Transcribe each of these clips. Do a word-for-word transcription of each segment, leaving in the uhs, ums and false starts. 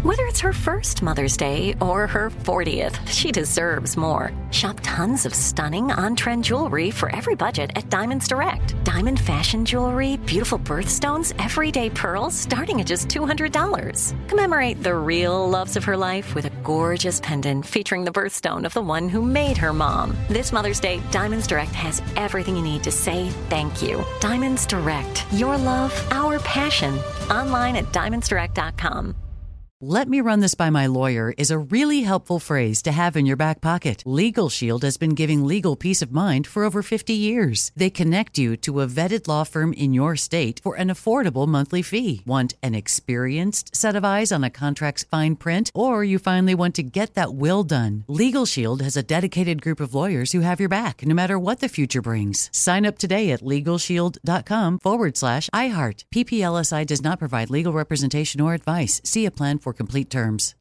Whether it's her first Mother's Day or her fortieth, she deserves more. Shop tons of stunning on-trend jewelry for every budget at Diamonds Direct. Diamond fashion jewelry, beautiful birthstones, everyday pearls starting at just two hundred dollars. Commemorate the real loves of her life with a gorgeous pendant featuring the birthstone of the one who made her mom. This Mother's Day, Diamonds Direct has everything you need to say thank you. Diamonds Direct. Your love, our passion. Online at diamonds direct dot com. "Let me run this by my lawyer" is a really helpful phrase to have in your back pocket. Legal Shield has been giving legal peace of mind for over fifty years. They connect you to a vetted law firm in your state for an affordable monthly fee. Want an experienced set of eyes on a contract's fine print? Or you finally want to get that will done? Legal Shield has a dedicated group of lawyers who have your back, no matter what the future brings. Sign up today at LegalShield.com forward slash iHeart. P P L S I does not provide legal representation or advice. See a plan for complete terms.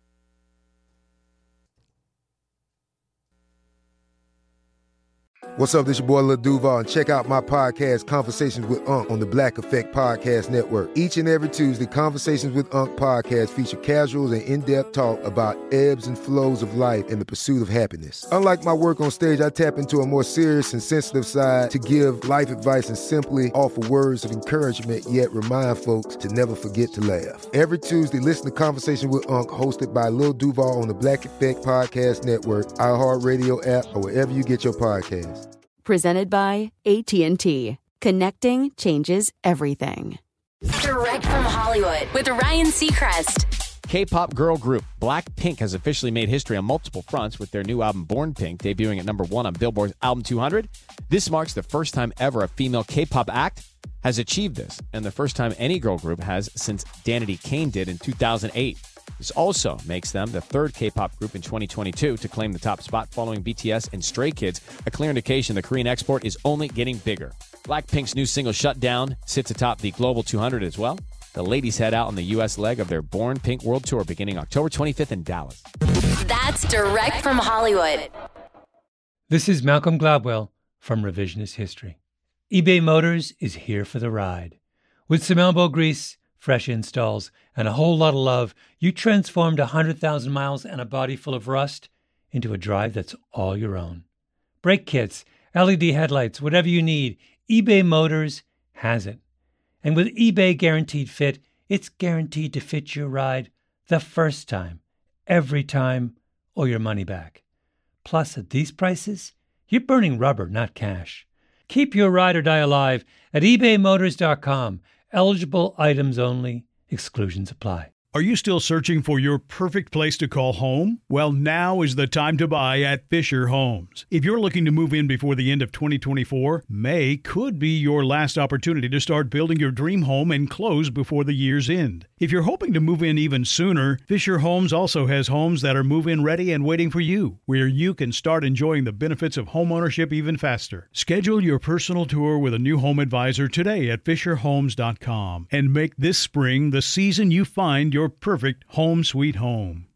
What's up, this your boy Lil Duval, and check out my podcast, Conversations with Unc, on the Black Effect Podcast Network. Each and every Tuesday, Conversations with Unc podcast feature casuals and in-depth talk about ebbs and flows of life and the pursuit of happiness. Unlike my work on stage, I tap into a more serious and sensitive side to give life advice and simply offer words of encouragement, yet remind folks to never forget to laugh. Every Tuesday, listen to Conversation with Unc, hosted by Lil Duval on the Black Effect Podcast Network, iHeartRadio app, or wherever you get your podcasts. Presented by A T and T. Connecting changes everything. Direct from Hollywood with Ryan Seacrest. K-pop girl group Blackpink has officially made history on multiple fronts with their new album Born Pink debuting at number one on Billboard's Album two hundred. This marks the first time ever a female K-pop act has achieved this, and the first time any girl group has since Danity Kane did in two thousand eight. This also makes them the third K-pop group in twenty twenty-two to claim the top spot, following B T S and Stray Kids, a clear indication the Korean export is only getting bigger. Blackpink's new single Shutdown sits atop the Global two hundred as well. The ladies head out on the U S leg of their Born Pink World Tour beginning October twenty-fifth in Dallas. That's Direct from Hollywood. This is Malcolm Gladwell from Revisionist History. eBay Motors is here for the ride. With some elbow grease, fresh installs, and a whole lot of love, you transformed one hundred thousand miles and a body full of rust into a drive that's all your own. Brake kits, L E D headlights, whatever you need, eBay Motors has it. And with eBay Guaranteed Fit, it's guaranteed to fit your ride the first time, every time, or your money back. Plus, at these prices, you're burning rubber, not cash. Keep your ride or die alive at ebay motors dot com. Eligible items only. Exclusions apply. Are you still searching for your perfect place to call home? Well, now is the time to buy at Fisher Homes. If you're looking to move in before the end of twenty twenty-four, May could be your last opportunity to start building your dream home and close before the year's end. If you're hoping to move in even sooner, Fisher Homes also has homes that are move-in ready and waiting for you, where you can start enjoying the benefits of homeownership even faster. Schedule your personal tour with a new home advisor today at fisher homes dot com and make this spring the season you find your perfect home sweet home.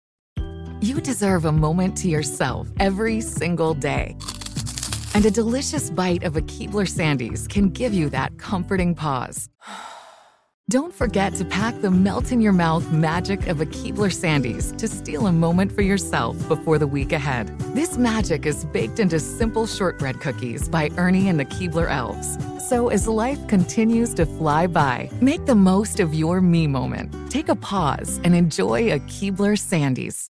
You deserve a moment to yourself every single day. And a delicious bite of a Keebler Sandies can give you that comforting pause. Don't forget to pack the melt-in-your-mouth magic of a Keebler Sandies to steal a moment for yourself before the week ahead. This magic is baked into simple shortbread cookies by Ernie and the Keebler Elves. So as life continues to fly by, make the most of your me moment. Take a pause and enjoy a Keebler Sandies.